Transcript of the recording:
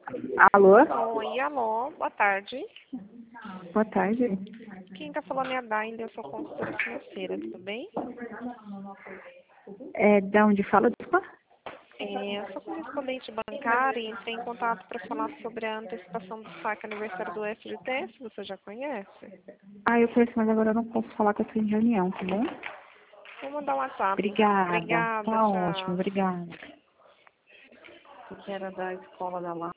Alô? Oi, alô, boa tarde. Boa tarde. Quem tá falando é a Dainda, eu sou consultora financeira, tudo bem? Da onde fala, desculpa? Eu sou correspondente bancária e entrei em contato para falar sobre a antecipação do saque aniversário do FGT, se você já conhece. Eu conheço, mas agora eu não posso falar que eu estou em reunião, tá bom? Vou mandar um WhatsApp. Obrigada. Obrigada, Tá ótimo, tchau. obrigada. Que era da escola da lá.